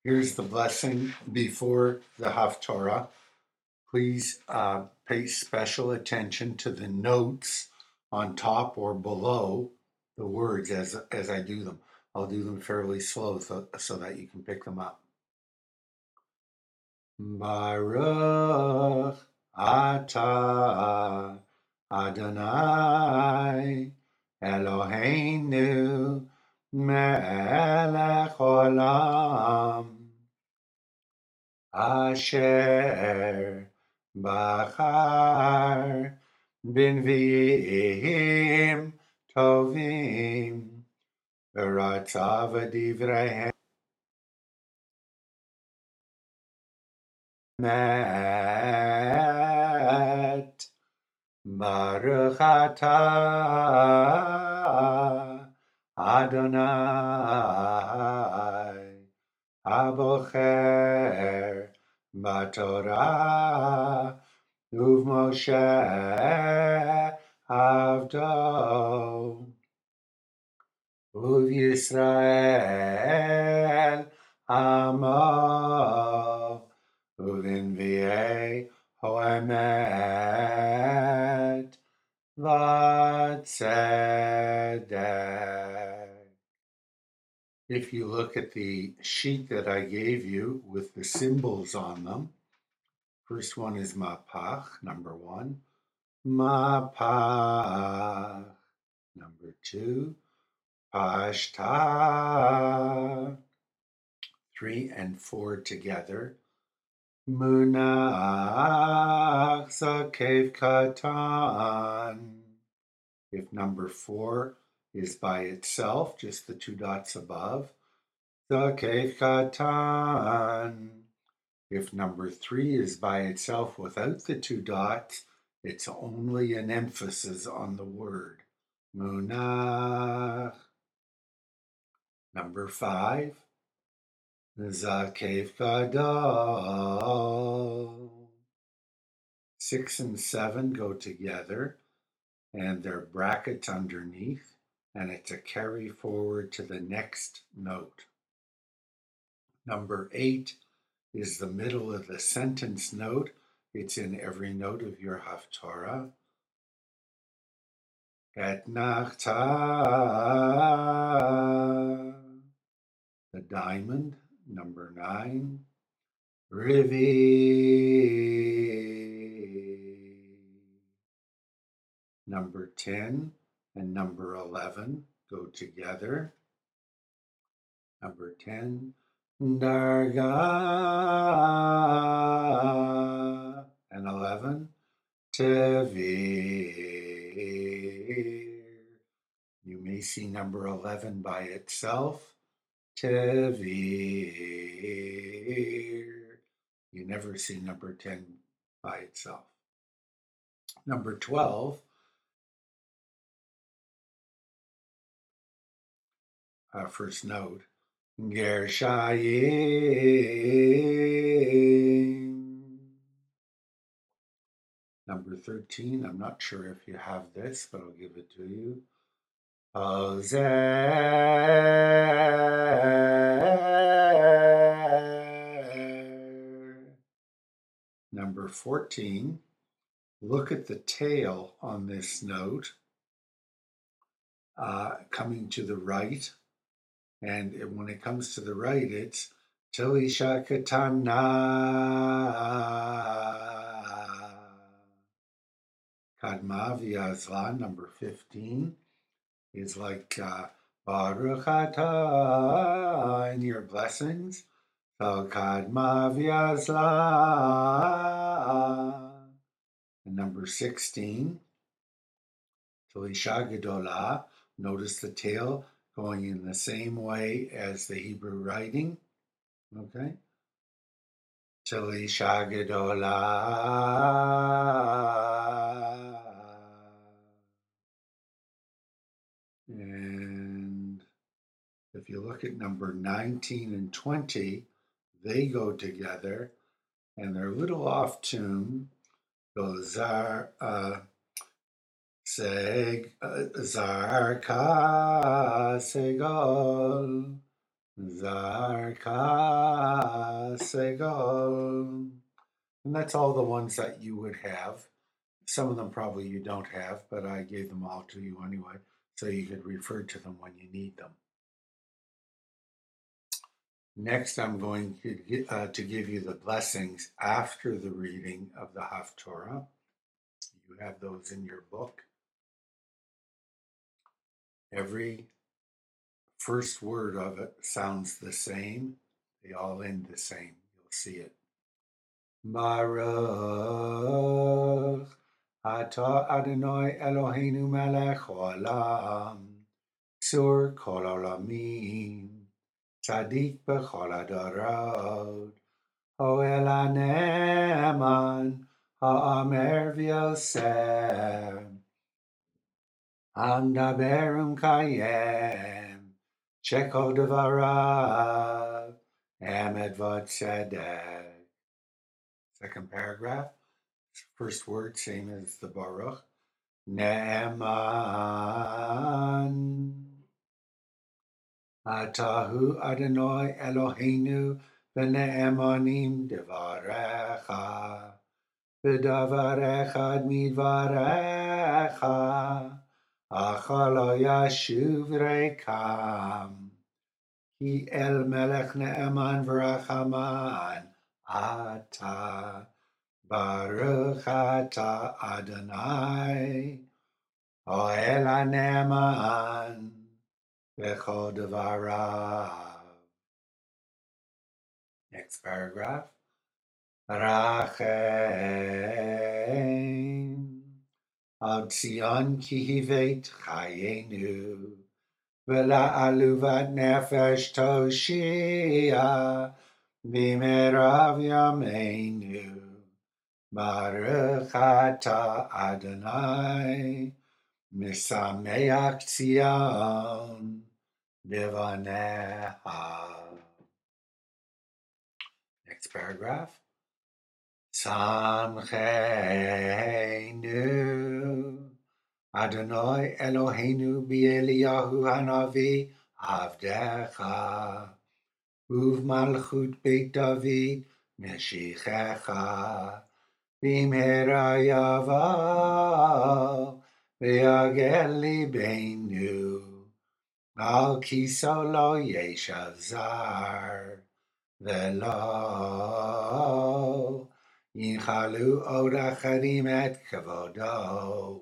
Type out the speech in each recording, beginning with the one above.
Here's the blessing before the Haftorah. Please pay special attention to the notes on top or below the words as I do them. I'll do them fairly slow so that you can pick them up. Baruch atah Adonai Eloheinu melech olam Asher Bachar Binviim Tovim V'ratzav Divreihem Met Baruch atah Adonai Abocher Batorah Moshe Avdo Yisrael Amo Uvinviei Hoemet Vatzedek. If you look at the sheet that I gave you with the symbols on them, first one is Mapach, number 1. Mapach, number 2. Pashta, 3 and 4 together. Munach Zakev Katan. If number 4 is by itself, just the 2 dots above, Zakev Katan. If number 3 is by itself without the 2 dots, it's only an emphasis on the word. Munach. Number 5, Zakev Gadol. 6 and 7 go together, and there are brackets underneath, and it's a carry forward to the next note. Number 8 is the middle of the sentence note. It's in every note of your Haftorah. Et Nachtah, the diamond, number 9. Rivi, number 10 and number 11 go together. Number 10, Darga, and 11, Tevir. You may see number 11 by itself, Tevir. You never see number 10 by itself. Number 12, first note, Gershayim. Number 13, I'm not sure if you have this, but I'll give it to you. Number 14, look at the tail on this note coming to the right. And when it comes to the right, it's Tilisha Katana. Kadma V'Yazla, number 15, is like Baruch Atah in your blessings. So Kadma V'Yazla. And number 16, Tilisha Gedolah. Notice the tail going in the same way as the Hebrew writing. Okay? Tilisha Gedolah. And if you look at number 19 and 20, they go together and they're a little off tune. Goes Zarka Segol. Zarka Segol. And that's all the ones that you would have. Some of them probably you don't have, but I gave them all to you anyway, so you could refer to them when you need them. Next, I'm going to give you the blessings after the reading of the Haftorah. You have those in your book. Every first word of it sounds the same. They all end the same. You'll see it. Baruch Atah Adonai Eloheinu melech haolam, Sur kol olamim, Tzadik b'chol hadarot, Hoel hane'eman, ha'amer v'yosef, המדבר ומקיים, שכל דבריו אמת וצדק. Second paragraph, first word, same as the Baruch. Ne'eman. Atahu Adonai Eloheinu v'ne'emanim devarecha. V'davarecha midvarecha. Achalo yashuv rekam. Ki el melech ne'eman v'rachaman. Ata. Baruch ata Adonai. Oel hane'eman. Bechol devarav. Next paragraph. Rachem al Tzion ki hivet chayenu, ולעלובת נפש תושיע במרב ימינו. ברוך אתה אדוני משמח ציון בבניה. Next paragraph. Samcheinu Adonai Eloheinu b'Eliyahu hanavi avdecha u'v'malchut Beit David meshichecha b'mhera yavo v'yagel libeinu al kiso lo yeshav zar v'lo Yinchalu od acharim et kavodo.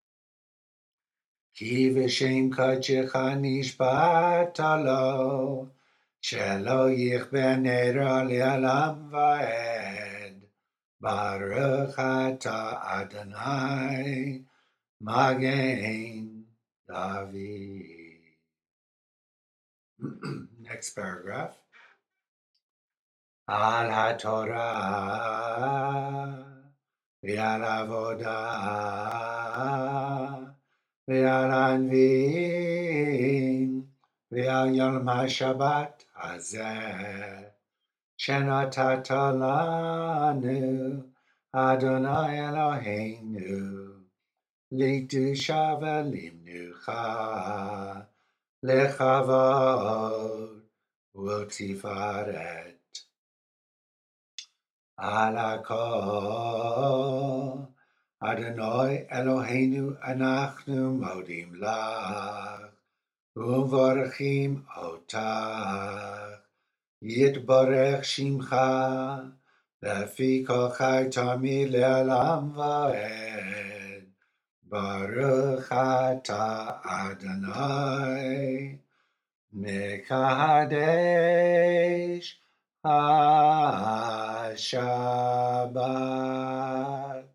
Ki v'shem kodechecha nishbata lo, shelo yichbe neder le'olam va'ed. Baruch ata Adonai, Magen David. Next paragraph. Al HaTorah. ועל עבודה, ועל הנביאים, ועל יום השבת הזה, שנתת לנו, אדוני אלוהינו, לקדושה ולמנוחה, לכבוד ולתפארת. על הכל, אדוני אלוהינו, אנחנו מודים לך, ומברכים אותך, יתברך שמך, לפי כל חי תמיד לעולם ועד. ברוך אתה אדוני, מקדש Shabbat.